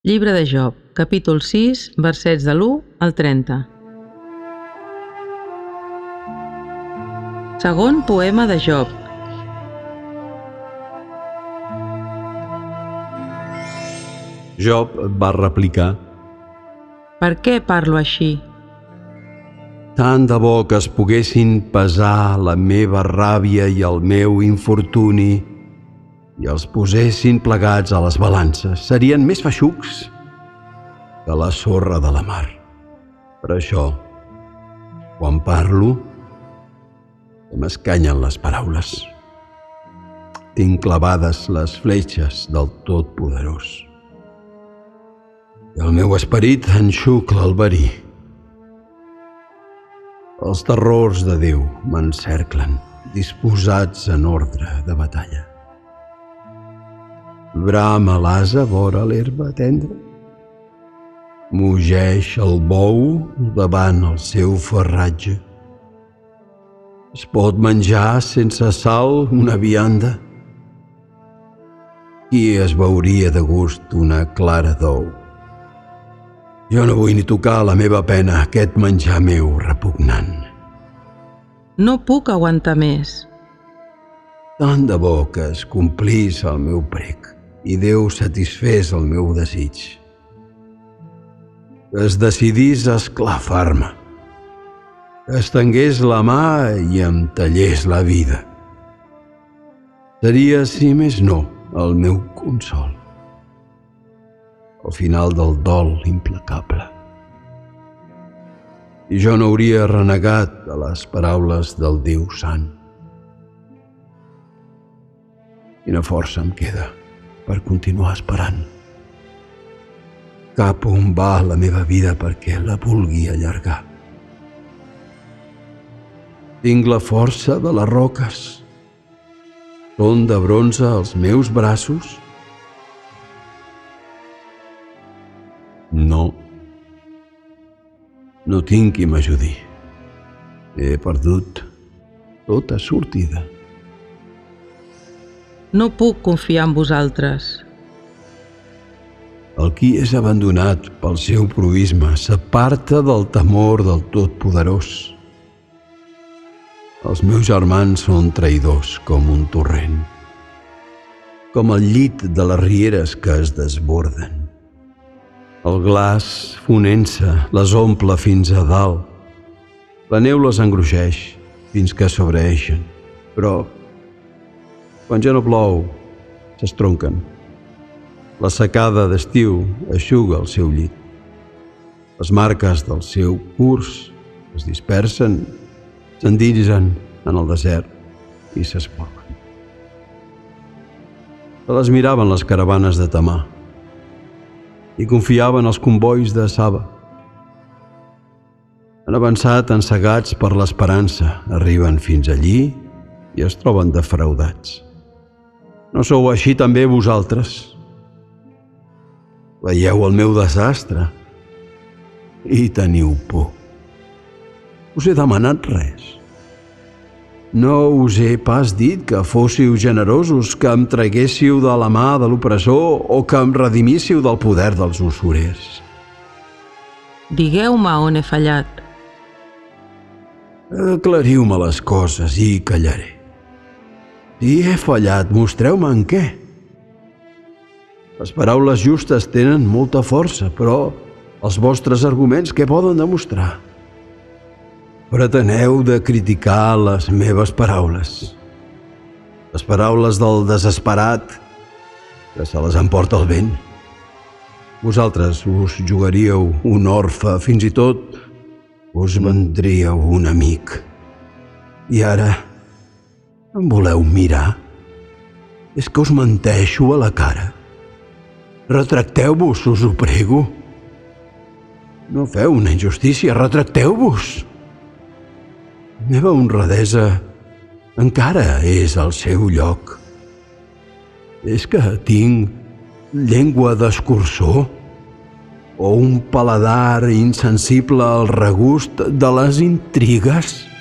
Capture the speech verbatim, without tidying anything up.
Llibre de Job, capítol sis, versets de l'u al trenta. Segon poema de Job. Job va replicar: Per què parlo així? tant de bo que es poguessin pesar la meva ràbia i el meu infortuni i els posessin plegats a les balances. Serien més feixucs que la sorra de la mar. Per això, quan parlo, m'escanyen les paraules. Tinc clavades les fletxes del Totpoderós. I el meu esperit enxucla el verí. Els terrors de Déu m'encerclen, disposats en ordre de batalla. Brama l'ase vora l'herba tendra. Mugeix el bou davant el seu farratge. Es pot menjar sense sal una vianda? Qui es beuria de gust una clara d'ou? Jo no vull ni tocar la meva pena, aquest menjar meu repugnant. No puc aguantar més. Tant de bo que es complís el meu prec i Déu satisfés el meu desig. Que es decidís a esclafar-me, que estengués la mà i em tallés la vida. Seria, si més no, el meu consol. Al final del dol implacable. I jo no hauria renegat de les paraules del Déu Sant. Quina força em queda per continuar esperant. Cap on va la meva vida perquè la vulgui allargar. Tinc la força de les roques. Són de bronze els meus braços. No. No tinc qui m'ajudi. He perdut tota sortida. No puc confiar en vosaltres. El qui és abandonat pel seu proïsme s'aparta del temor del Totpoderós. Els meus germans són traïdors com un torrent, com el llit de les rieres que es desborden. El glaç, fonent-se, les omple fins a dalt. La neu les engruixeix fins que sobreeixen, però quan ja no plou, s'estronquen. La secada d'estiu eixuga el seu llit. Les marques del seu curs es dispersen, s'endinsen en el desert i s'espolven. Se les miraven les caravanes de Temà i confiaven els combois de Saba. Han avançat encegats per l'esperança, arriben fins allí i es troben defraudats. No sou així també vosaltres? Veieu el meu desastre i teniu por. Us he demanat res. No us he pas dit que fóssiu generosos, que em traguéssiu de la mà de l'opressor o que em redimíssiu del poder dels usurers. Digueu-me on he fallat. Aclariu-me les coses i callaré. Si he fallat, mostreu-me en què. Les paraules justes tenen molta força, però els vostres arguments què poden demostrar? Preteneu de criticar les meves paraules, les paraules del desesperat que se les emporta el vent. Vosaltres us jugaríeu un orfe, fins i tot us vendríeu un amic. I ara em voleu mirar? És que us menteixo a la cara. Retracteu-vos, us ho prego. No feu una injustícia, retracteu-vos. La meva honradesa encara és al seu lloc. És que tinc llengua d'escurçó o un paladar insensible al regust de les intrigues?